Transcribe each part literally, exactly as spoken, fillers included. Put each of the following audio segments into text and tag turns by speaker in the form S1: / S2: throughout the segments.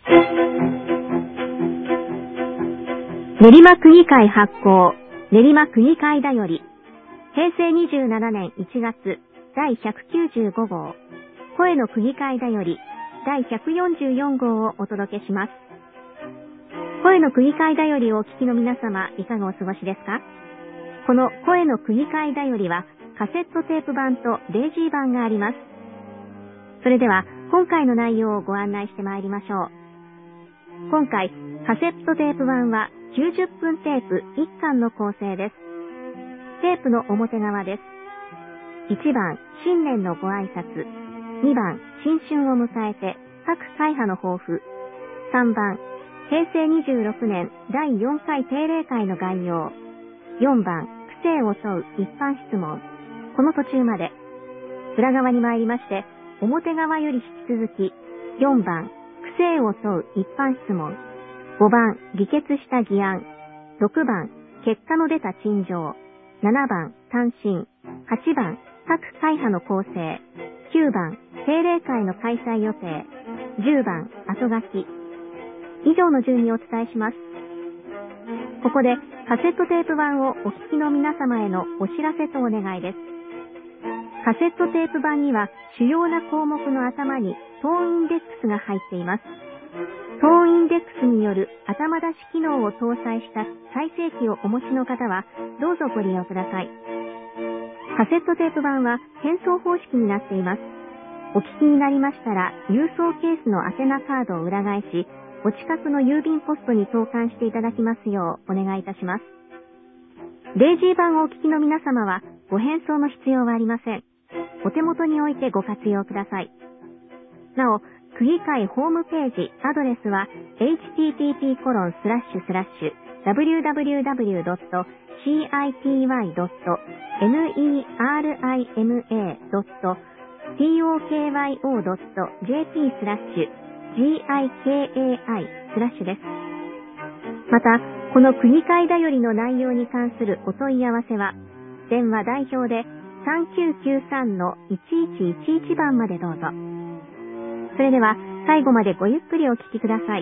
S1: 練馬区議会発行練馬区議会だより平成にじゅうななねんいちがつだいひゃくきゅうじゅうごごう声の区議会だよりだいひゃくよんじゅうよんごうをお届けします。声の区議会だよりをお聞きの皆様、いかがお過ごしですか？この声の区議会だよりはカセットテープ版とデイジー版があります。それでは今回の内容をご案内してまいりましょう。今回カセットテープ版はきゅうじゅっぷんテープいっかんの構成です。テープの表側です。いちばん、新年のご挨拶。にばん、新春を迎えて各会派の抱負。さんばん、平成にじゅうろくねんだいよんかい定例会の概要。よんばん、区政を問う一般質問。この途中まで。裏側に参りまして、表側より引き続き、よんばん、区政を問う一般質問。ごばん、議決した議案。ろくばん、結果の出た陳情。ななばん、単身。はちばん、各会派の構成。きゅうばん、定例会の開催予定。じゅうばん、後書き。以上の順にお伝えします。ここでカセットテープ版をお聞きの皆様へのお知らせとお願いです。カセットテープ版には主要な項目の頭にトーンインデックスが入っています。トーンインデックスによる頭出し機能を搭載した再生機をお持ちの方はどうぞご利用ください。カセットテープ版は転送方式になっています。お聞きになりましたら郵送ケースの宛名カードを裏返し、お近くの郵便ポストに投函していただきますようお願いいたします。デイジー版をお聞きの皆様はご返送の必要はありません。お手元に置いてご活用ください。なお、区議会ホームページアドレスは エイチティーティーピーコロンスラッシュスラッシュダブリューダブリューダブリュードットシーアイティーワイドットネルドットティーオーケーワイオードットジェーピースラッシュ ジーアイケーエーアイ スラッシュです。また、この区議会だよりの内容に関するお問い合わせは、電話代表で さんきゅうきゅうさんのいちいちいちいち 番までどうぞ。それでは、最後までごゆっくりお聞きください。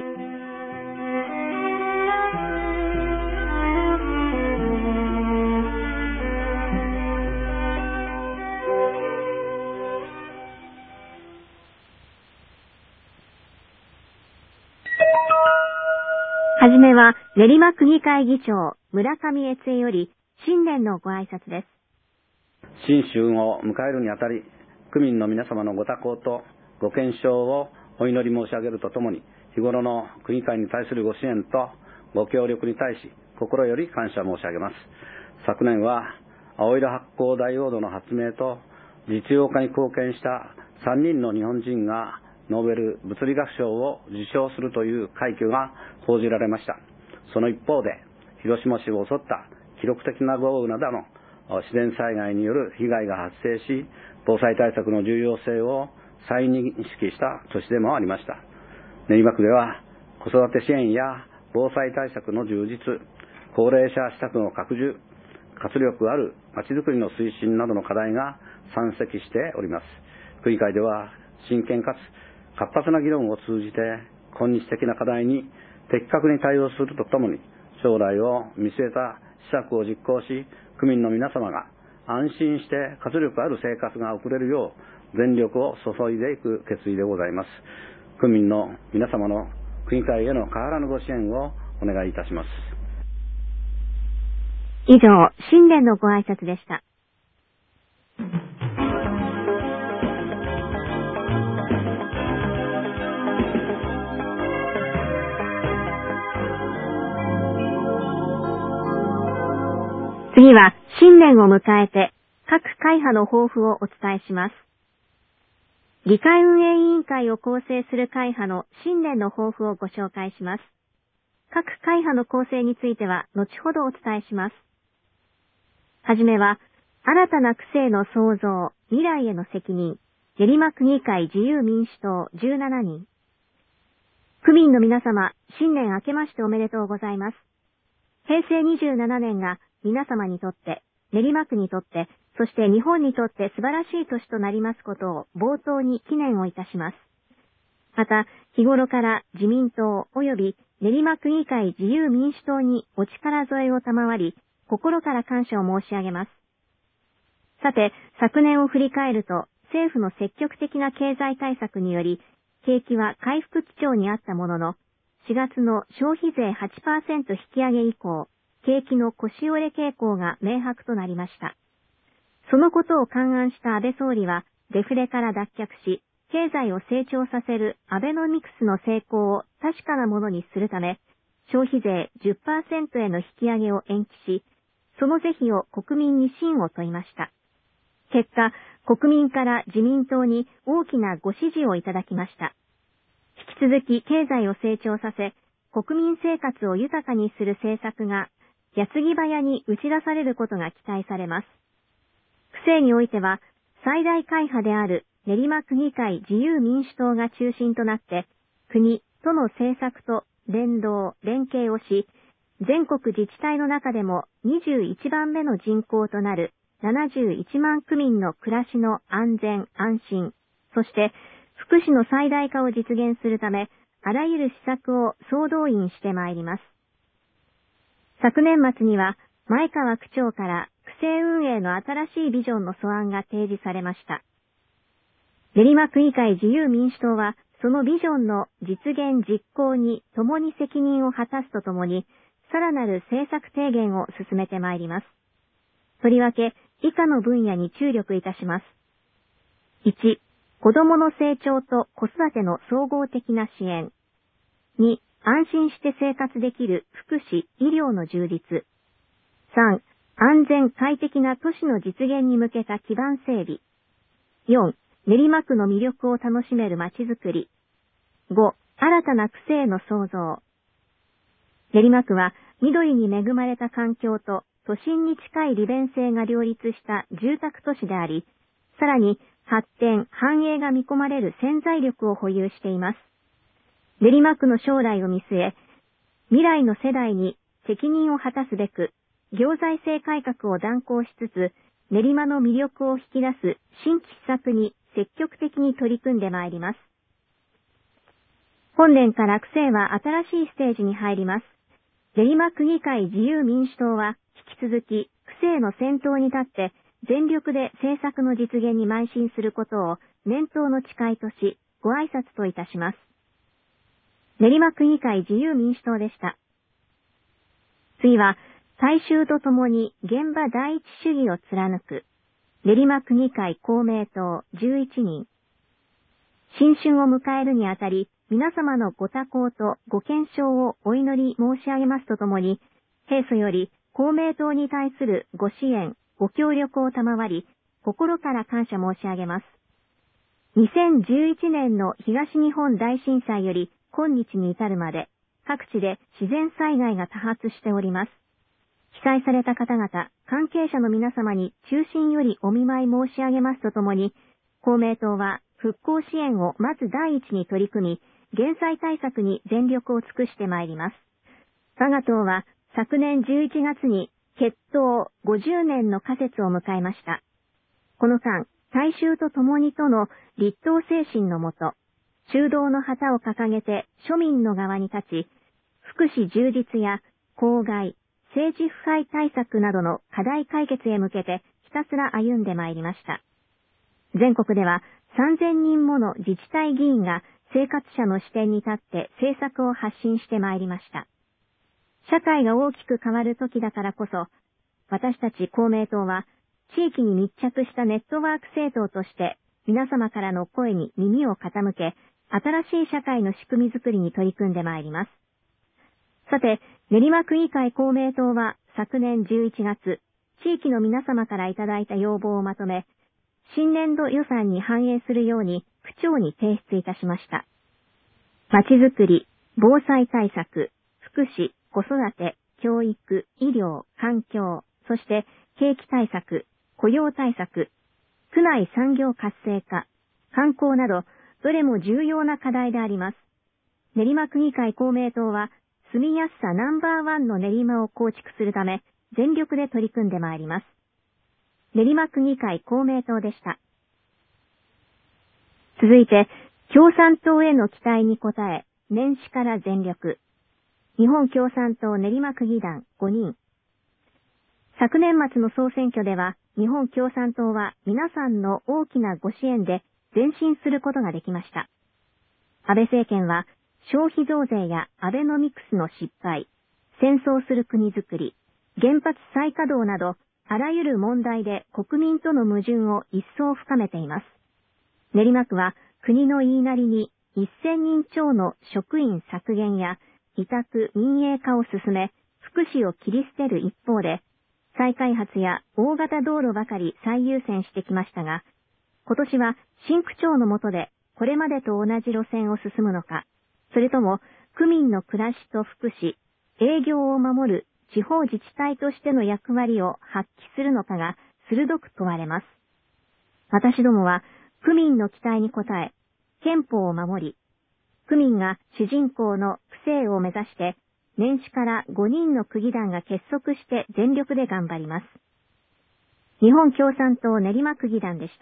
S1: はじめは練馬区議会議長村上悦恵より新年のご挨拶です。
S2: 新春を迎えるにあたり、区民の皆様のご多幸とご健勝をお祈り申し上げるとともに、日頃の区議会に対するご支援とご協力に対し心より感謝申し上げます。昨年は青色発光ダイオードの発明と実用化に貢献したさんにんの日本人がノーベル物理学賞を受賞するという快挙が報じられました。その一方で、広島市を襲った記録的な豪雨などの自然災害による被害が発生し、防災対策の重要性を再認識した年でもありました。練馬区では子育て支援や防災対策の充実、高齢者施策の拡充、活力あるまちづくりの推進などの課題が山積しております。区議会では真剣かつ活発な議論を通じて今日的な課題に的確に対応するとともに、将来を見据えた施策を実行し、区民の皆様が安心して活力ある生活が送れるよう全力を注いでいく決意でございます。区民の皆様の区議会への変わらぬご支援をお願いいたします。
S1: 以上、新年のご挨拶でした。次は新年を迎えて各会派の抱負をお伝えします。議会運営委員会を構成する会派の新年の抱負をご紹介します。各会派の構成については後ほどお伝えします。はじめは、新たな区政の創造、未来への責任、練馬区議会自由民主党じゅうななにん。区民の皆様、新年明けましておめでとうございます。平成にじゅうななねんが皆様にとって、練馬区にとって、そして日本にとって素晴らしい年となりますことを冒頭に祈念をいたします。 また、日頃から自民党及び練馬区議会自由民主党にお力添えを賜り、心から感謝を申し上げます。さて、昨年を振り返ると、政府の積極的な経済対策により、景気は回復基調にあったものの、しがつの消費税 はちパーセント 引き上げ以降、景気の腰折れ傾向が明白となりました。そのことを勘案した安倍総理は、デフレから脱却し、経済を成長させるアベノミクスの成功を確かなものにするため、消費税 じゅっパーセント への引き上げを延期し、その是非を国民に信を問いました。結果、国民から自民党に大きなご支持をいただきました。引き続き経済を成長させ、国民生活を豊かにする政策が、矢継ぎ早に打ち出されることが期待されます。区政においては、最大会派である練馬区議会自由民主党が中心となって、国、都の政策と連動、連携をし、全国自治体の中でもにじゅういちばんめの人口となるななじゅういちまん区民の暮らしの安全・安心、そして福祉の最大化を実現するため、あらゆる施策を総動員してまいります。昨年末には、前川区長から区政運営の新しいビジョンの素案が提示されました。練馬区議会自由民主党は、そのビジョンの実現実行に共に責任を果たすとともに、さらなる政策提言を進めてまいります。とりわけ、以下の分野に注力いたします。いち、子どもの成長と子育ての総合的な支援。に、安心して生活できる福祉・医療の充実。さん、安全快適な都市の実現に向けた基盤整備。よん、練馬区の魅力を楽しめるまちづくり。ご、新たな区政の創造。練馬区は緑に恵まれた環境と都心に近い利便性が両立した住宅都市であり、さらに発展・繁栄が見込まれる潜在力を保有しています。練馬区の将来を見据え、未来の世代に責任を果たすべく、行財政改革を断行しつつ、練馬の魅力を引き出す新規施策に積極的に取り組んでまいります。本年から区政は新しいステージに入ります。練馬区議会自由民主党は引き続き区政の先頭に立って全力で政策の実現に邁進することを年頭の誓いとし、ご挨拶といたします。練馬区議会自由民主党でした。次は、大衆とともに現場第一主義を貫く、練馬区議会公明党じゅういちにん。新春を迎えるにあたり、皆様のご多幸とご健勝をお祈り申し上げますとともに、平素より公明党に対するご支援、ご協力を賜り、心から感謝申し上げます。にせんじゅういちねんの東日本大震災より今日に至るまで、各地で自然災害が多発しております。被災された方々、関係者の皆様に衷心よりお見舞い申し上げますとともに、公明党は復興支援をまず第一に取り組み、減災対策に全力を尽くしてまいります。我が党は昨年じゅういちがつに結党ごじゅうねんの可説を迎えました。この間、大衆と共にとの立党精神のもと、中道の旗を掲げて庶民の側に立ち、福祉充実や公害、政治腐敗対策などの課題解決へ向けてひたすら歩んでまいりました。全国ではさんぜんにんもの自治体議員が生活者の視点に立って政策を発信してまいりました。社会が大きく変わる時だからこそ、私たち公明党は地域に密着したネットワーク政党として皆様からの声に耳を傾け、新しい社会の仕組みづくりに取り組んでまいります。さて、練馬区議会公明党は昨年じゅういちがつ、地域の皆様からいただいた要望をまとめ、新年度予算に反映するように区長に提出いたしました。まちづくり、防災対策、福祉、子育て、教育、医療、環境、そして景気対策、雇用対策、区内産業活性化、観光など、どれも重要な課題であります。練馬区議会公明党は、住みやすさナンバーワンの練馬を構築するため、全力で取り組んでまいります。練馬区議会公明党でした。続いて、 共産党への期待に応え、年始から全力。日本共産党練馬区議団ごにん。昨年末の総選挙では、日本共産党は皆さんの大きなご支援で前進することができました。安倍政権は、消費増税やアベノミクスの失敗、戦争する国づくり、原発再稼働など、あらゆる問題で国民との矛盾を一層深めています。練馬区は国の言いなりにせんにん超の職員削減や委託民営化を進め、福祉を切り捨てる一方で、再開発や大型道路ばかり最優先してきましたが、今年は新区長の下でこれまでと同じ路線を進むのか、それとも区民の暮らしと福祉、営業を守る地方自治体としての役割を発揮するのかが鋭く問われます。私どもは区民の期待に応え、憲法を守り、区民が主人公の区政を目指して、年始からごにんの区議団が結束して全力で頑張ります。日本共産党練馬区議団でした。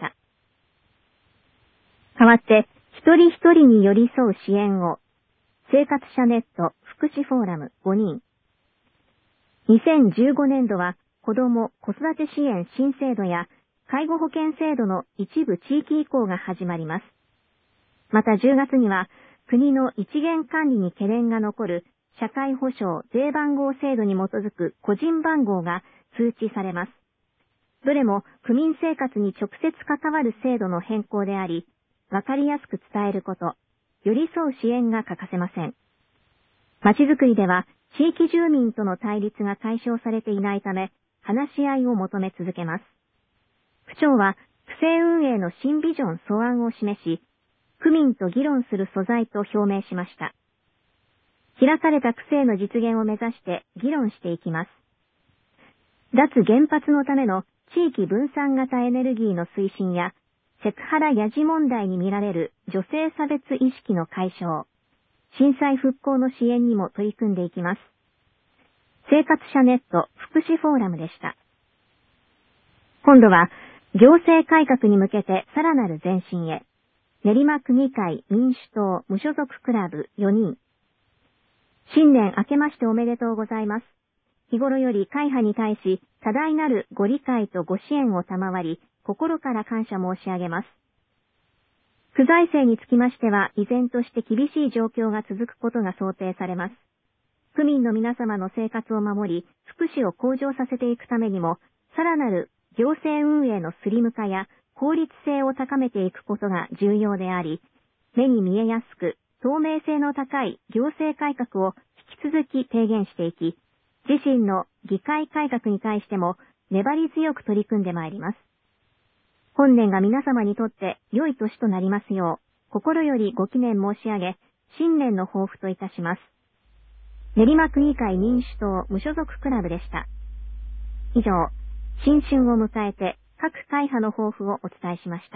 S1: 代わって、一人一人に寄り添う支援を、生活者ネット福祉フォーラムごにん。にせんじゅうごねんどは子ども子育て支援新制度や介護保険制度の一部地域移行が始まります。またじゅうがつには国の一元管理に懸念が残る社会保障税番号制度に基づく個人番号が通知されます。どれも区民生活に直接関わる制度の変更であり、わかりやすく伝えること、寄り添う支援が欠かせません。まちづくりでは地域住民との対立が解消されていないため、話し合いを求め続けます。区長は区政運営の新ビジョン素案を示し、区民と議論する素材と表明しました。開かれた区政の実現を目指して議論していきます。脱原発のための地域分散型エネルギーの推進や、セクハラやじ問題に見られる女性差別意識の解消、震災復興の支援にも取り組んでいきます。生活者ネット福祉フォーラムでした。今度は行政改革に向けてさらなる前進へ。練馬区議会民主党無所属クラブよにん。新年明けましておめでとうございます。日頃より会派に対し多大なるご理解とご支援を賜り、心から感謝申し上げます。区財政につきましては、依然として厳しい状況が続くことが想定されます。区民の皆様の生活を守り、福祉を向上させていくためにも、さらなる行政運営のスリム化や効率性を高めていくことが重要であり、目に見えやすく、透明性の高い行政改革を引き続き提言していき、自身の議会改革に対しても粘り強く取り組んでまいります。本年が皆様にとって良い年となりますよう、心よりご祈念申し上げ、新年の抱負といたします。練馬区議会民主党無所属クラブでした。以上、新春を迎えて各会派の抱負をお伝えしました。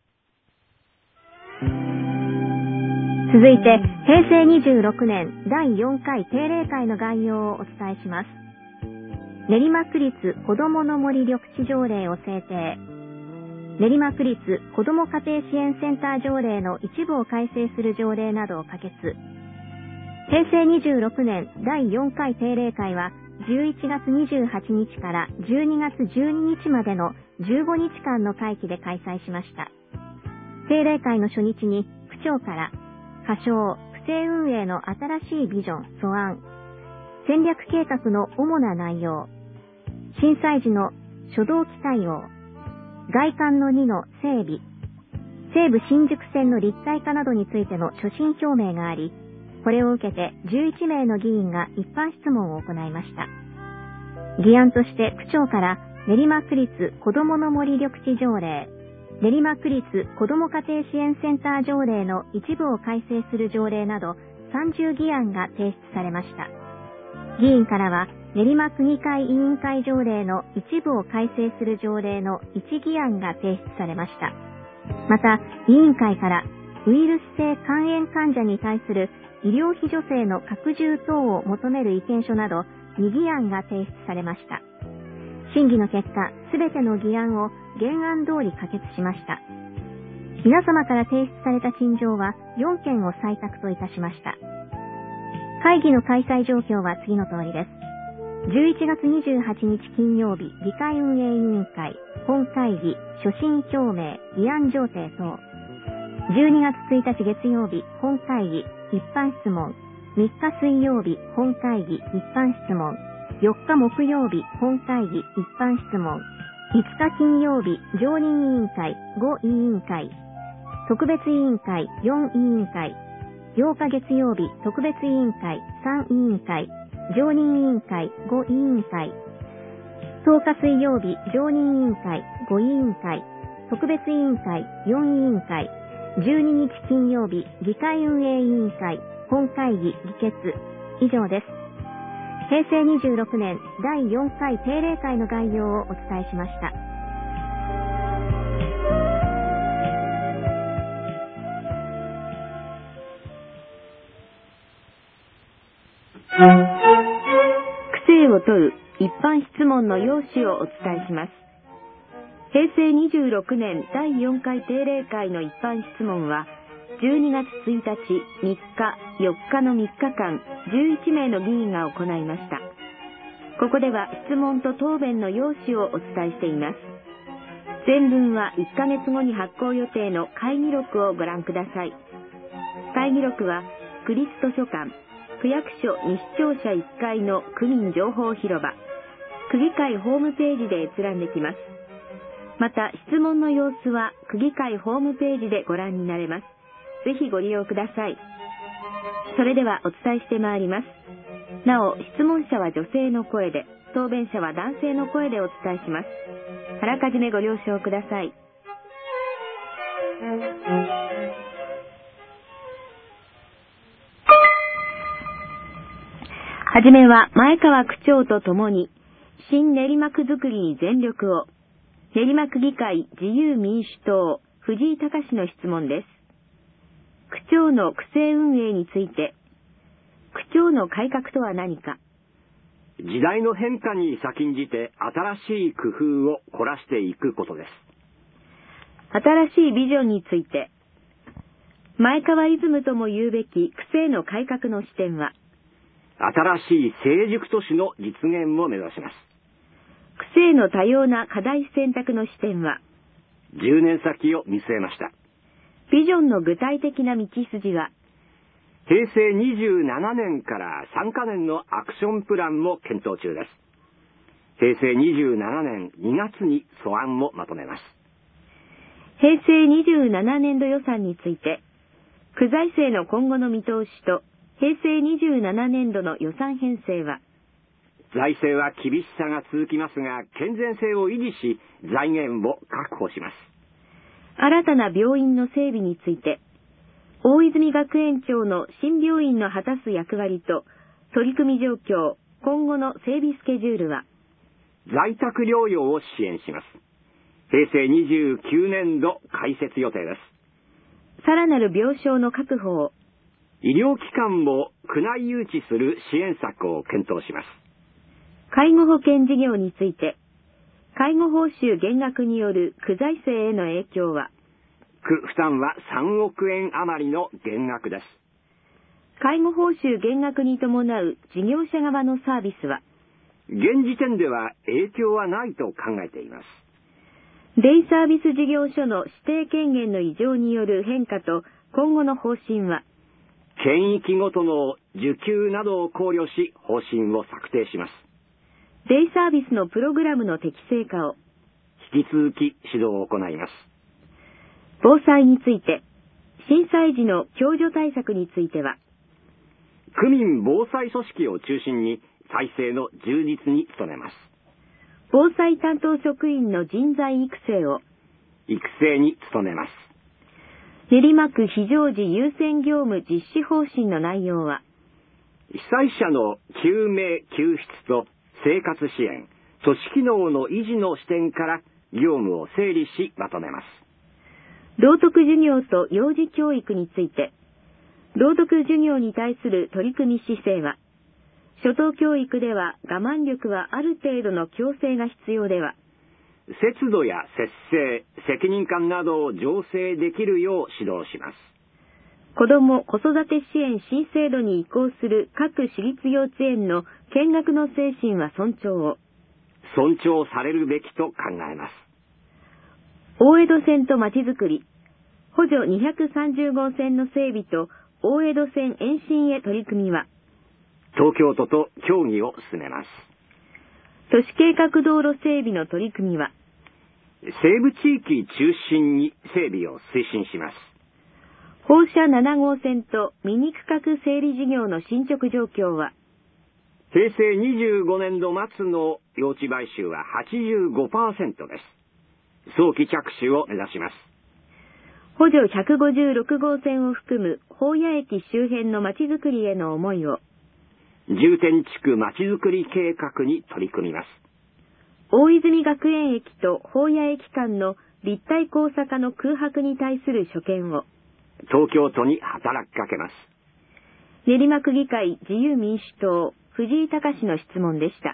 S1: 続いて、へいせいにじゅうろくねんだいよんかい定例会の概要をお伝えします。練馬区立子どもの森緑地条例を制定。練馬区立子ども家庭支援センター条例の一部を改正する条例などを可決。へいせいにじゅうろくねんだいよんかい定例会はじゅういちがつにじゅうはちにちからじゅうにがつじゅうににちまでのじゅうごにちかんの会期で開催しました。定例会の初日に区長から仮称区政運営の新しいビジョン素案、戦略計画の主な内容、震災時の初動機対応、外環のにの整備、西武新宿線の立体化などについての所信表明があり、これを受けてじゅういちめいの議員が一般質問を行いました。議案として区長から練馬区立子どもの森緑地条例、練馬区立子ども家庭支援センター条例の一部を改正する条例などさんじゅうぎあんが提出されました。議員からは練馬区議会委員会条例の一部を改正する条例のいち議案が提出されました。また、委員会からウイルス性肝炎患者に対する医療費助成の拡充等を求める意見書などに議案が提出されました。審議の結果、すべての議案を原案通り可決しました。 皆様から提出された陳情はよんけんを採択といたしました。会議の開催状況は次の通りです。じゅういちがつにじゅうはちにち金曜日、議会運営委員会、本会議、所信表明、議案上呈等。じゅうにがつついたち月曜日、本会議、一般質問。みっか水曜日、本会議、一般質問。よっか木曜日、本会議、一般質問。いつか金曜日、常任委員会、ご委員会。特別委員会、よん委員会。ようか月曜日、特別委員会、さん委員会。常任委員会、ご委員会。とおか水曜日、常任委員会、ご委員会。特別委員会、よん委員会。じゅうににち金曜日、議会運営委員会、本会議、議決。以上です。へいせいにじゅうろくねんだいよんかい定例会の概要をお伝えしました。区政を問う一般質問の要旨をお伝えします。へいせいにじゅうろくねんだいよんかい定例会の一般質問は、じゅうにがつついたち、みっか、よっかのみっかかん、じゅういちめいの議員が行いました。ここでは質問と答弁の要旨をお伝えしています。全文はいっかげつごに発行予定の会議録をご覧ください。会議録は、区立図書館、区役所西庁舎いっかいの区民情報広場、区議会ホームページで閲覧できます。また、質問の様子は区議会ホームページでご覧になれます。ぜひご利用ください。それではお伝えしてまいります。なお、質問者は女性の声で、答弁者は男性の声でお伝えします。あらかじめご了承ください。はじめは前川区長とともに、新練馬区づくりに全力を、練馬区議会自由民主党、藤井隆の質問です。区長の区政運営について、区長の改革とは何か。
S3: 時代の変化に先んじて新しい工夫を凝らしていくことです。
S1: 新しいビジョンについて、前川イズムとも言うべき区政の改革の視点は、
S3: 新しい成熟都市の実現を目指します。
S1: 区政の多様な課題選択の視点は、
S3: じゅうねん先を見据えました。
S1: ビジョンの具体的な道筋は、
S3: へいせいにじゅうななねんからさんかねんのアクションプランも検討中です。へいせいにじゅうななねんにがつに素案をまとめます。
S1: へいせいにじゅうななねんど予算について、区財政の今後の見通しと、へいせいにじゅうななねんどの予算編成は、
S3: 財政は厳しさが続きますが、健全性を維持し、財源を確保します。
S1: 新たな病院の整備について、大泉学園長の新病院の果たす役割と、取り組み状況、今後の整備スケジュールは、
S3: 在宅療養を支援します。へいせいにじゅうきゅうねんど開設予定です。
S1: さらなる病床の確保を、
S3: 医療機関を区内誘致する支援策を検討します。
S1: 介護保険事業について、介護報酬減額による区財政への影響は、
S3: 区負担はさんおくえん余りの減額です。
S1: 介護報酬減額に伴う事業者側のサービスは、
S3: 現時点では影響はないと考えています。
S1: デイサービス事業所の指定権限の異常による変化と今後の方針は、
S3: 県域ごとの受給などを考慮し方針を策定します。
S1: デイサービスのプログラムの適正化を
S3: 引き続き指導を行います。
S1: 防災について、震災時の共助対策については、
S3: 区民防災組織を中心に体制の充実に努めます。
S1: 防災担当職員の人材育成を
S3: 育成に努めます。
S1: 練馬区非常時優先業務実施方針の内容は、
S3: 被災者の救命救出と生活支援、都市機能の維持の視点から業務を整理しまとめます。
S1: 道徳授業と幼児教育について、道徳授業に対する取り組み姿勢は、初等教育では我慢力はある程度の強制が必要では、
S3: 節度や節制、責任感などを醸成できるよう指導します。
S1: 子ども・子育て支援新制度に移行する各私立幼稚園の見学の精神は尊重を。
S3: 尊重されるべきと考えます。
S1: 大江戸線とまちづくり、補助にひゃくさんじゅうごうせんの整備と大江戸線延伸へ取り組みは、
S3: 東京都と協議を進めます。
S1: 都市計画道路整備の取り組みは、
S3: 西部地域中心に整備を推進します。
S1: 放射ななごうせんとミニ区画整理事業の進捗状況は、
S3: 平成にじゅうごねんど末の用地買収は はちじゅうごパーセント です。早期着手を目指します。
S1: 補助ひゃくごじゅうろくごうせんを含む保谷駅周辺のまちづくりへの思いを、
S3: 重点地区まちづくり計画に取り組みます。
S1: 大泉学園駅と保谷駅間の立体交差化の空白に対する所見を、
S3: 東京都に働きかけます。
S1: 練馬区議会自由民主党、藤井隆の質問でした。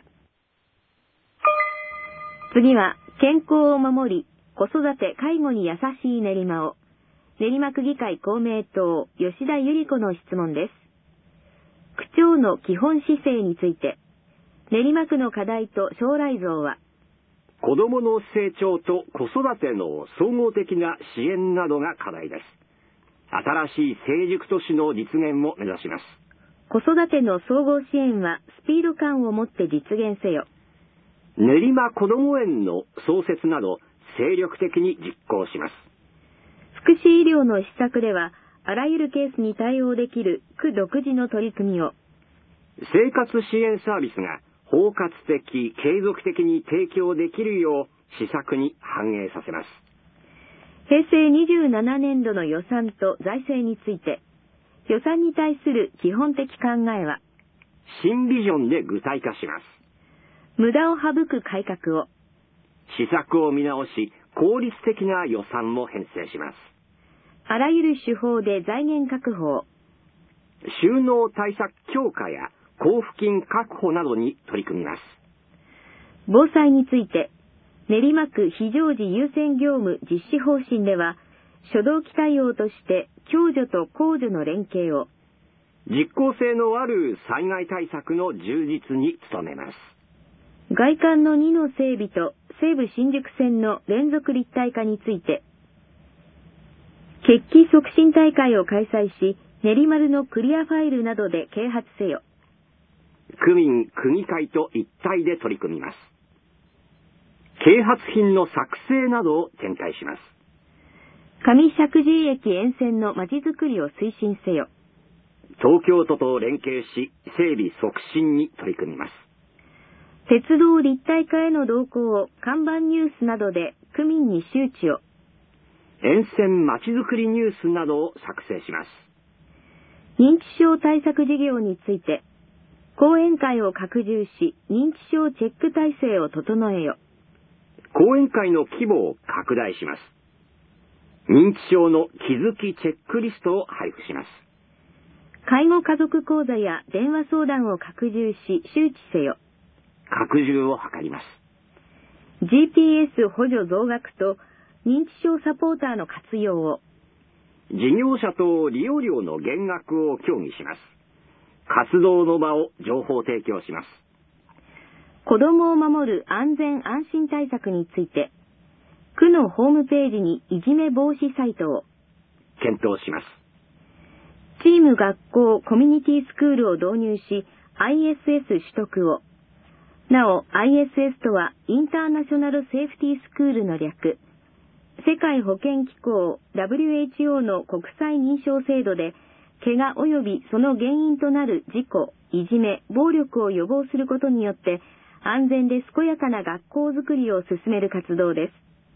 S1: 次は、健康を守り、子育て・介護に優しい練馬を、練馬区議会公明党、吉田由里子の質問です。区長の基本姿勢について、練馬区の課題と将来像は、
S3: 子どもの成長と子育ての総合的な支援などが課題です。新しい成熟都市の実現を目指します。
S1: 子育ての総合支援はスピード感を持って実現せよ。
S3: 練馬こども園の創設など精力的に実行します。
S1: 福祉医療の施策では、あらゆるケースに対応できる区独自の取り組みを。
S3: 生活支援サービスが包括的、継続的に提供できるよう施策に反映させます。
S1: 平成にじゅうななねんどの予算と財政について、予算に対する基本的考えは、
S3: 新ビジョンで具体化します。
S1: 無駄を省く改革を。
S3: 施策を見直し、効率的な予算も編成します。
S1: あらゆる手法で財源確保を。
S3: 収納対策強化や交付金確保などに取り組みます。
S1: 防災について、練馬区非常時優先業務実施方針では、初動期対応として共助と公助の連携を。
S3: 実効性のある災害対策の充実に努めます。
S1: 外環のにの整備と西武新宿線の連続立体化について、決起促進大会を開催し、練馬のクリアファイルなどで啓発せよ。
S3: 区民・区議会と一体で取り組みます。啓発品の作成などを展開します。
S1: 上石神井駅沿線のまちづくりを推進せよ。
S3: 東京都と連携し、整備促進に取り組みます。
S1: 鉄道立体化への動向を看板ニュースなどで区民に周知を。
S3: 沿線まちづくりニュースなどを作成します。
S1: 認知症対策事業について、講演会を拡充し、認知症チェック体制を整えよ。
S3: 講演会の規模を拡大します。認知症の気づきチェックリストを配布します。
S1: 介護家族講座や電話相談を拡充し、周知せよ。
S3: 拡充を図ります。
S1: ジーピーエス 補助増額と認知症サポーターの活用を。
S3: 事業者と利用料の減額を協議します。活動の場を情報提供します。
S1: 子どもを守る安全安心対策について、区のホームページにいじめ防止サイトを。
S3: 検討します。
S1: チーム学校コミュニティスクールを導入し、アイエスエス 取得を。なお、アイエスエス とはインターナショナルセーフティースクールの略。世界保健機構 ダブリューエイチオー の国際認証制度で、怪我及びその原因となる事故、いじめ、暴力を予防することによって、安全で健やかな学校づくりを進める活動です。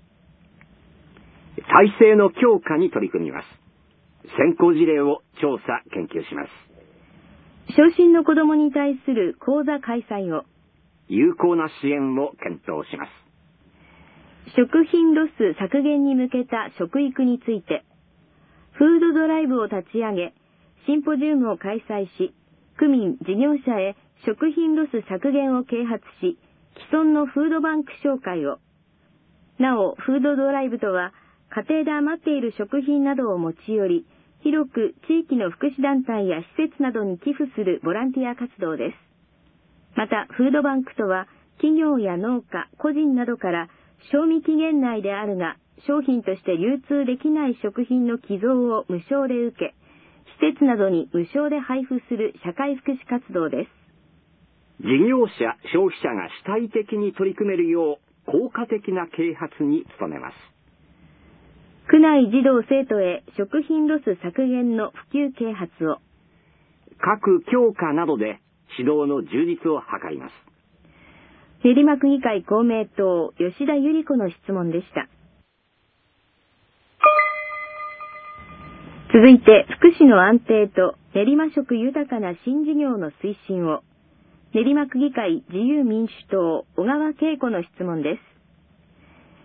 S3: 体制の強化に取り組みます。先行事例を調査・研究します。
S1: 昇進の子どもに対する講座開催を。
S3: 有効な支援を検討します。
S1: 食品ロス削減に向けた食育について、フードドライブを立ち上げ、シンポジウムを開催し、区民・事業者へ食品ロス削減を啓発し、既存のフードバンク紹介を。
S4: なお、フードドライブとは、家庭で余っている食品などを持ち寄り、広く地域の福祉団体や施設などに寄付するボランティア活動です。また、フードバンクとは、企業や農家、個人などから賞味期限内であるが、商品として流通できない食品の寄贈を無償で受け、施設などに無償で配布する社会福祉活動です。
S3: 事業者、消費者が主体的に取り組めるよう効果的な啓発に努めます。
S4: 区内児童生徒へ食品ロス削減の普及啓発を。
S3: 各教科などで指導の充実を図ります。
S4: 練馬区議会公明党、吉田百合子の質問でした。続いて、福祉の安定と練馬食豊かな新事業の推進を。練馬区議会自由民主党、小川恵子の質問です。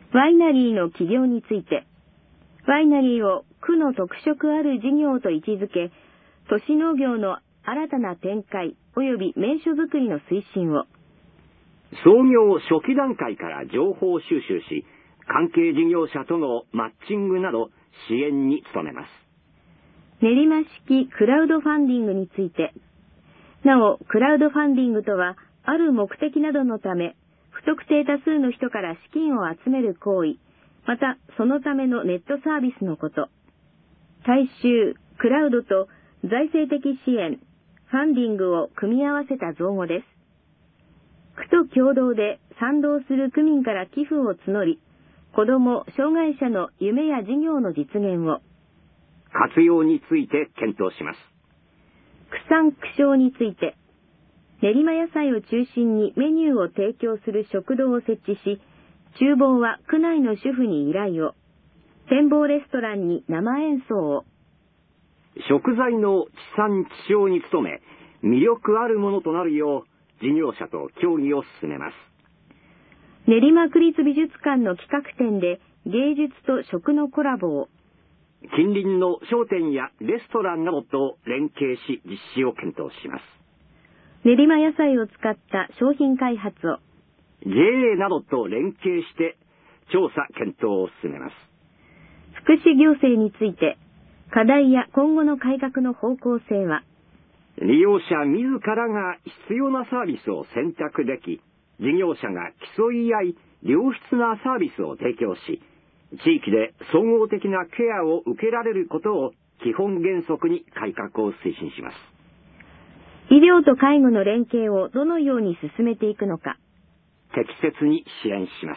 S4: ワイナリーの起業について、ワイナリーを区の特色ある事業と位置づけ、都市農業の新たな展開及び名所づくりの推進を。
S3: 創業初期段階から情報収集し、関係事業者とのマッチングなど支援に努めます。
S4: 練馬式クラウドファンディングについて、なお、クラウドファンディングとは、ある目的などのため、不特定多数の人から資金を集める行為、またそのためのネットサービスのこと。大衆、クラウドと財政的支援、ファンディングを組み合わせた造語です。区と共同で賛同する区民から寄付を募り、子ども・障害者の夢や事業の実現を。
S3: 活用について検討します。
S4: 区産区消について、練馬野菜を中心にメニューを提供する食堂を設置し、厨房は区内の主婦に依頼を。展望レストランに生演奏を。
S3: 食材の地産地消に努め、魅力あるものとなるよう事業者と協議を進めます。
S4: 練馬区立美術館の企画展で芸術と食のコラボを。
S3: 近隣の商店やレストランなどと連携し実施を検討します。
S4: 練馬野菜を使った商品開発を。
S3: ジェーエー などと連携して調査検討を進めます。
S4: 福祉行政について、課題や今後の改革の方向性は。
S3: 利用者自らが必要なサービスを選択でき、事業者が競い合い良質なサービスを提供し、地域で総合的なケアを受けられることを基本原則に改革を推進します。
S4: 医療と介護の連携をどのように進めていくのか。
S3: 適切に支援します。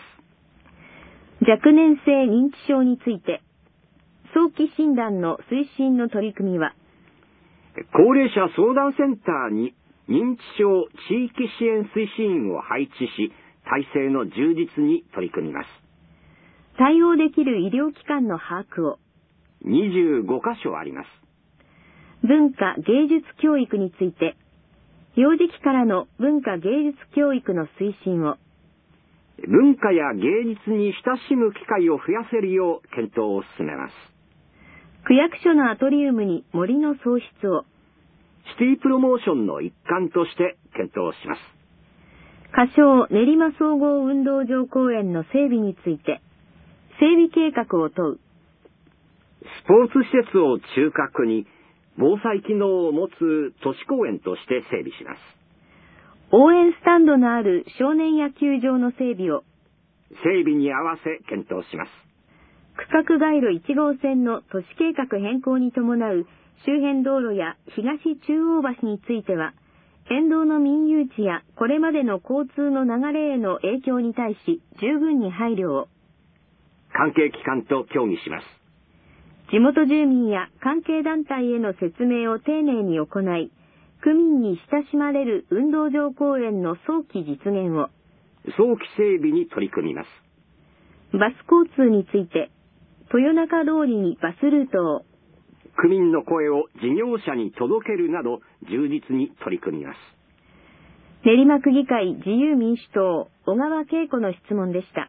S4: 若年性認知症について、早期診断の推進の取り組みは。
S3: 高齢者相談センターに認知症地域支援推進員を配置し、体制の充実に取り組みます。
S4: 対応できる医療機関の把握を。
S3: にじゅうごカ所あります。
S4: 文化芸術教育について、幼児期からの文化芸術教育の推進を。
S3: 文化や芸術に親しむ機会を増やせるよう検討を進めます。
S4: 区役所のアトリウムに森の創出を。
S3: シティプロモーションの一環として検討します。
S4: 仮称練馬総合運動場公園の整備について、整備計画を問う。
S3: スポーツ施設を中核に防災機能を持つ都市公園として整備します。
S4: 応援スタンドのある少年野球場の整備を。
S3: 整備に合わせ検討します。
S4: 区画街路いち号線の都市計画変更に伴う周辺道路や東中央橋については、沿道の民有地やこれまでの交通の流れへの影響に対し十分に配慮を。
S3: 関係機関と協議します。
S4: 地元住民や関係団体への説明を丁寧に行い、区民に親しまれる運動場公園の早期実現を。
S3: 早期整備に取り組みます。
S4: バス交通について、豊中通りにバスルートを。
S3: 区民の声を事業者に届けるなど充実に取り組みます。
S4: 練馬区議会自由民主党、小川恵子の質問でした。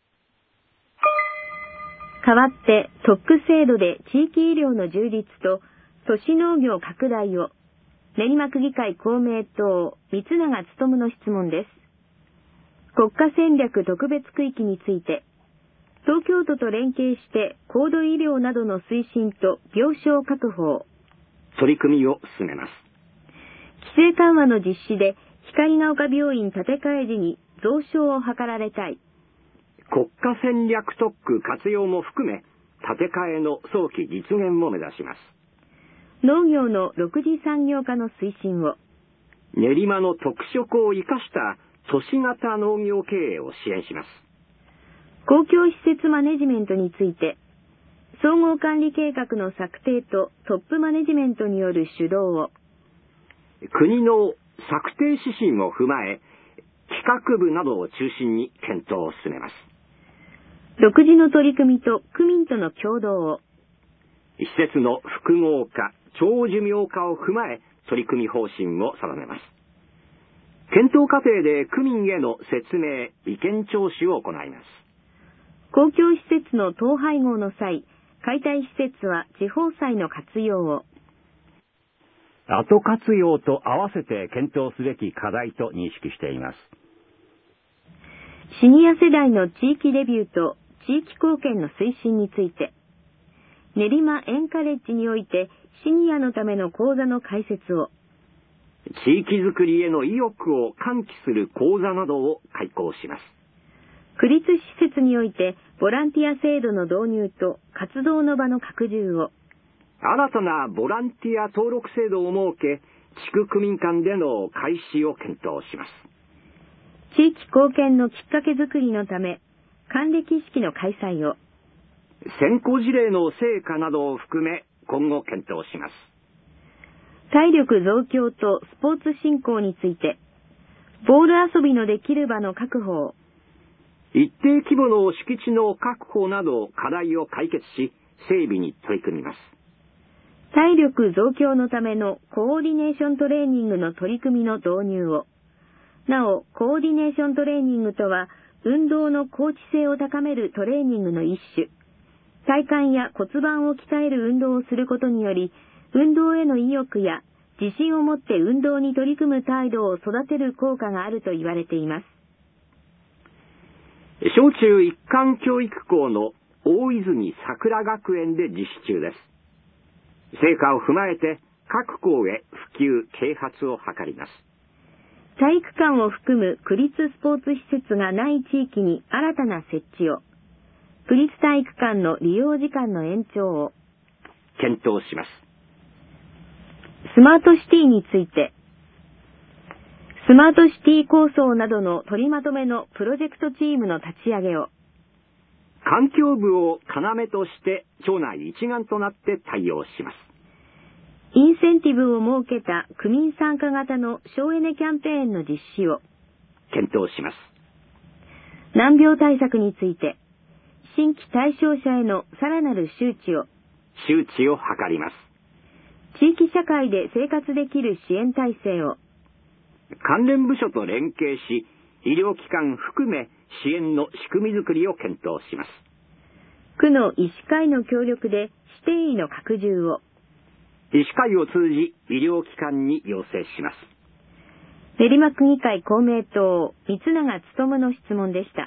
S4: 代わって特区制度で地域医療の充実と都市農業拡大を。練馬区議会公明党、三永勉の質問です。国家戦略特別区域について、 東京都と連携して高度医療などの推進と病床確保を、
S3: 取り組みを進めます。
S4: 規制緩和の実施で光が丘病院建て替え時に増床を図られたい。
S3: 国家戦略特区活用も含め、建て替えの早期実現も目指します。
S4: 農業の六次産業化の推進を、
S3: 練馬の特色を生かした都市型農業経営を支援します。
S4: 公共施設マネジメントについて、総合管理計画の策定とトップマネジメントによる主導を、
S3: 国の策定指針を踏まえ、企画部などを中心に検討を進めます。
S4: 独自の取り組みと区民との共同を、
S3: 施設の複合化、長寿命化を踏まえ、取り組み方針を定めます。検討過程で区民への説明、意見聴取を行います。
S4: 公共施設の統廃合の際、解体施設は地方債の活用を、
S3: 後活用と合わせて検討すべき課題と認識しています。
S4: シニア世代の地域デビューと地域貢献の推進について、練馬エンカレッジにおいてシニアのための講座の開設を、
S3: 地域づくりへの意欲を喚起する講座などを開講します。
S4: 区立施設においてボランティア制度の導入と活動の場の拡充を、
S3: 新たなボランティア登録制度を設け、地区区民間での開始を検討します。
S4: 地域貢献のきっかけづくりのため、還暦式の開催を、
S3: 先行事例の成果などを含め、今後検討します。
S4: 体力増強とスポーツ振興について、ボール遊びのできる場の確保を、
S3: 一定規模の敷地の確保など課題を解決し、整備に取り組みます。
S4: 体力増強のためのコーディネーショントレーニングの取り組みの導入を、なお、コーディネーショントレーニングとは、運動の高知性を高めるトレーニングの一種。体幹や骨盤を鍛える運動をすることにより、運動への意欲や自信を持って運動に取り組む態度を育てる効果があると言われています。
S3: 小中一貫教育校の大泉桜学園で実施中です。成果を踏まえて各校へ普及啓発を図ります。
S4: 体育館を含む区立スポーツ施設がない地域に新たな設置を、区立体育館の利用時間の延長を
S3: 検討します。
S4: スマートシティについて、スマートシティ構想などの取りまとめのプロジェクトチームの立ち上げを、
S3: 環境部を要として町内一丸となって対応します。
S4: インセンティブを設けた区民参加型の省エネキャンペーンの実施を
S3: 検討します。
S4: 難病対策について、新規対象者へのさらなる周知を
S3: 周知を図ります。
S4: 地域社会で生活できる支援体制を
S3: 関連部署と連携し、医療機関含め支援の仕組みづくりを検討します。
S4: 区の医師会の協力で指定医の拡充を、
S3: 医師会を通じ医療機関に要請します。
S4: 練馬区議会公明党三永勉の質問でした。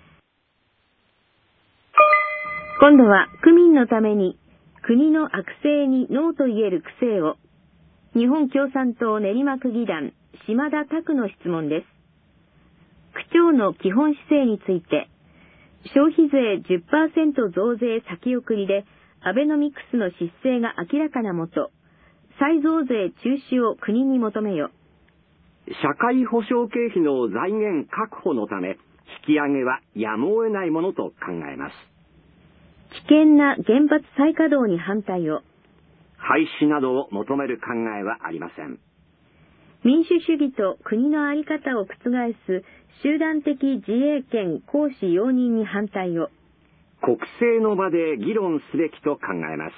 S4: 今度は区民のために国の悪政にノーと言える区政を、日本共産党練馬区議団島田拓の質問です。区長の基本姿勢について、消費税 じゅっパーセント 増税先送りでアベノミクスの失勢が明らかなもと、再増税中止を国に求めよ。
S3: 社会保障経費の財源確保のため、引き上げはやむを得ないものと考えます。
S4: 危険な原発再稼働に反対を。
S3: 廃止などを求める考えはありません。
S4: 民主主義と国の在り方を覆す集団的自衛権行使容認に反対を。
S3: 国政の場で議論すべきと考えます。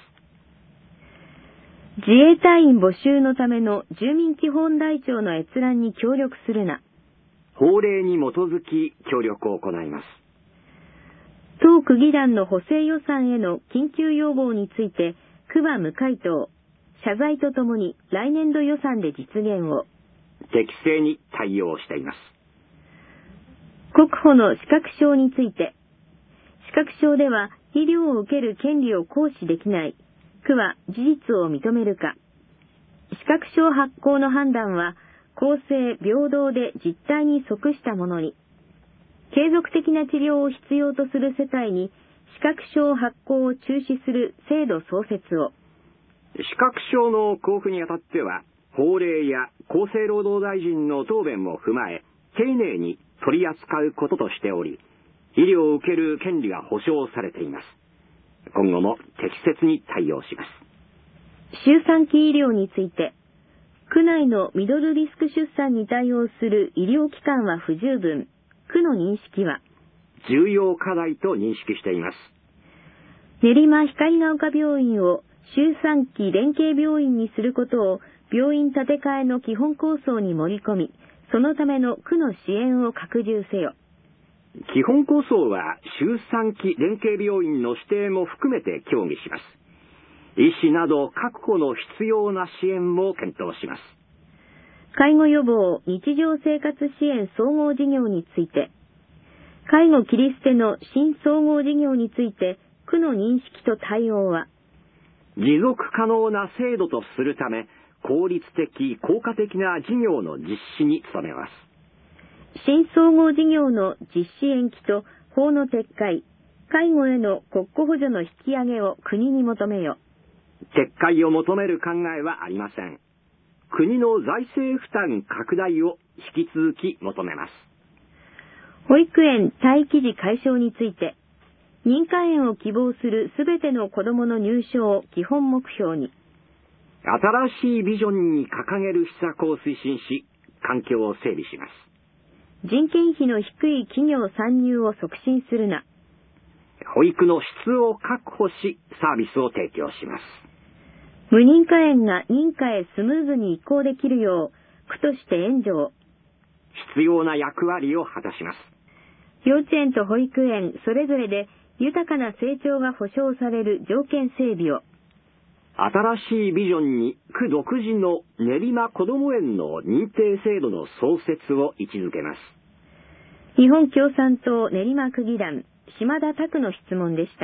S4: 自衛隊員募集のための住民基本台帳の閲覧に協力するな。
S3: 法令に基づき協力を行います。
S4: 当区議団の補正予算への緊急要望について、区は無回答、謝罪とともに来年度予算で実現を。
S3: 適正に対応しています。
S4: 国保の資格証について、資覚症では医療を受ける権利を行使できない。区は事実を認めるか。視覚症発行の判断は公正平等で実態に即したものに。継続的な治療を必要とする世帯に視覚症発行を中止する制度創設を。
S3: 視覚症の交付にあたっては、法令や厚生労働大臣の答弁も踏まえ、丁寧に取り扱うこととしており、医療を受ける権利が保障されています。今後も適切に対応します。
S4: 周産期医療について、区内のミドルリスク出産に対応する医療機関は不十分。区の認識は
S3: 重要課題と認識しています。
S4: 練馬光が丘病院を周産期連携病院にすることを病院建て替えの基本構想に盛り込み、そのための区の支援を拡充せよ。
S3: 基本構想は周産期連携病院の指定も含めて協議します。医師など確保の必要な支援も検討します。
S4: 介護予防日常生活支援総合事業について、介護切り捨ての新総合事業について区の認識と対応は、
S3: 持続可能な制度とするため、効率的効果的な事業の実施に努めます。
S4: 新総合事業の実施延期と法の撤回、介護への国庫補助の引き上げを国に求めよ。
S3: 撤回を求める考えはありません。国の財政負担拡大を引き続き求めます。
S4: 保育園待機児解消について、認可園を希望するすべての子どもの入所を基本目標に。
S3: 新しいビジョンに掲げる施策を推進し、環境を整備します。
S4: 人件費の低い企業参入を促進するな。
S3: 保育の質を確保し、サービスを提供します。
S4: 無認可園が認可へスムーズに移行できるよう、区として援助を。
S3: 必要な役割を果たします。
S4: 幼稚園と保育園それぞれで豊かな成長が保障される条件整備を。
S3: 新しいビジョンに区独自の練馬こども園の認定制度の創設を位置づけます。
S4: 日本共産党練馬区議団、島田拓の質問でした。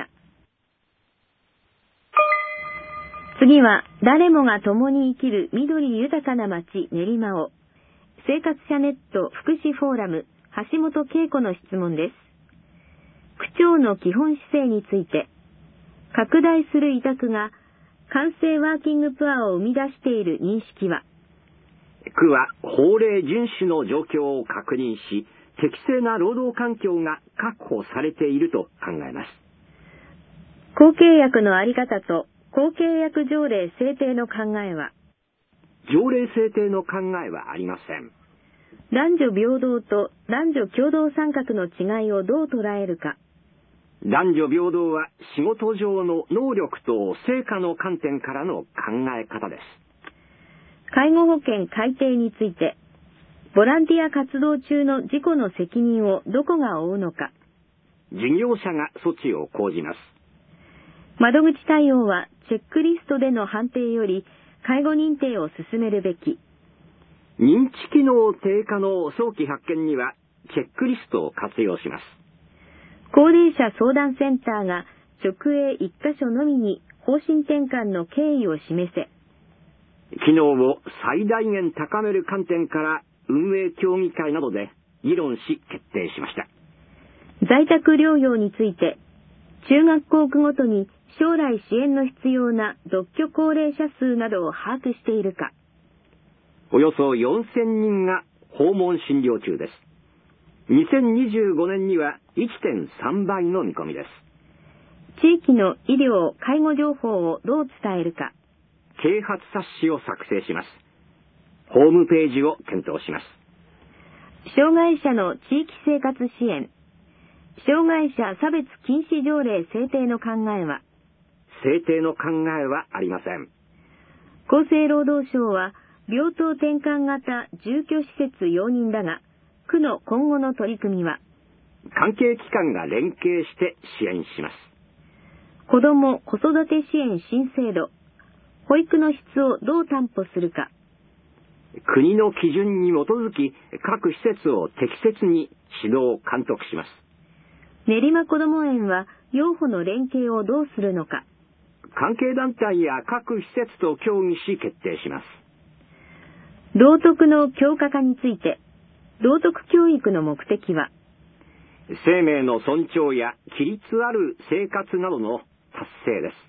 S4: 次は、誰もが共に生きる緑豊かな街練馬を、生活者ネット福祉フォーラム、橋本恵子の質問です。区長の基本姿勢について、拡大する委託が、完成ワーキングプアを生み出している認識は、
S3: 区は法令遵守の状況を確認し、適正な労働環境が確保されていると考えます。
S4: 公契約のあり方と公契約条例制定の考えは、
S3: 条例制定の考えはありません。
S4: 男女平等と男女共同参画の違いをどう捉えるか。
S3: 男女平等は仕事上の能力と成果の観点からの考え方です。
S4: 介護保険改定について、ボランティア活動中の事故の責任をどこが負うのか。
S3: 事業者が措置を講じます。
S4: 窓口対応はチェックリストでの判定より介護認定を進めるべき。
S3: 認知機能低下の早期発見にはチェックリストを活用します。
S4: 高齢者相談センターが直営一箇所のみに方針転換の経緯を示せ。
S3: 機能を最大限高める観点から運営協議会などで議論し決定しました。
S4: 在宅療養について、中学校区ごとに将来支援の必要な独居高齢者数などを把握しているか。
S3: およそよんせんにんが訪問診療中です。にせんにじゅうごねんには いってんさん 倍の見込みです。
S4: 地域の医療・介護情報をどう伝えるか。
S3: 啓発冊子を作成します。ホームページを検討します。
S4: 障害者の地域生活支援。障害者差別禁止条例制定の考えは、
S3: 制定の考えはありません。
S4: 厚生労働省は病棟転換型住居施設容認だが、区の今後の取り組みは、
S3: 関係機関が連携して支援します。
S4: 子ども・子育て支援新制度。保育の質をどう担保するか。
S3: 国の基準に基づき各施設を適切に指導・監督します。
S4: 練馬こども園は養護の連携をどうするのか。
S3: 関係団体や各施設と協議し決定します。
S4: 道徳の強化化について、道徳教育の目的は、
S3: 生命の尊重や規律ある生活などの達成です。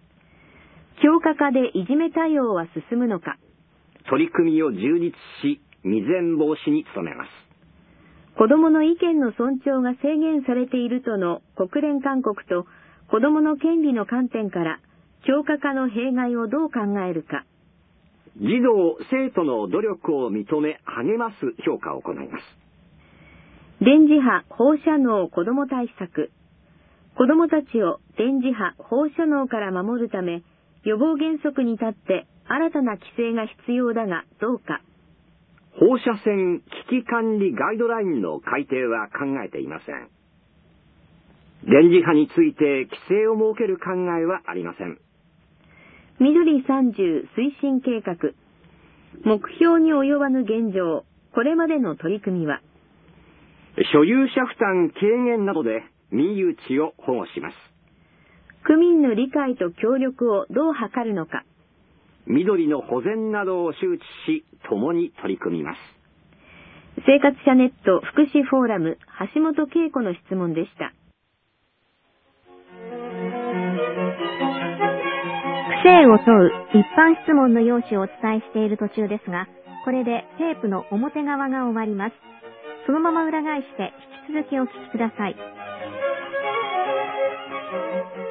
S4: 強化化でいじめ対応は進むのか。
S3: 取り組みを充実し、未然防止に努めます。
S4: 子どもの意見の尊重が制限されているとの国連勧告と子どもの権利の観点から強化化の弊害をどう考えるか。
S3: 児童・生徒の努力を認め励ます評価を行います。
S4: 電磁波放射能子ども対策。子どもたちを電磁波放射能から守るため、予防原則に立って新たな規制が必要だがどうか。
S3: 放射線危機管理ガイドラインの改定は考えていません。電磁波について規制を設ける考えはありません。
S4: 緑さんじゅう推進計画。目標に及ばぬ現状、これまでの取り組みは、
S3: 所有者負担軽減などで民有地を保護します。
S4: 区民の理解と協力をどう図るのか。
S3: 緑の保全などを周知し、共に取り組みます。
S4: 生活者ネット福祉フォーラム、橋本恵子の質問でした。
S1: 区政を問う一般質問の用紙をお伝えしている途中ですが、これでテープの表側が終わります。そのまま裏返して引き続きお聞きください。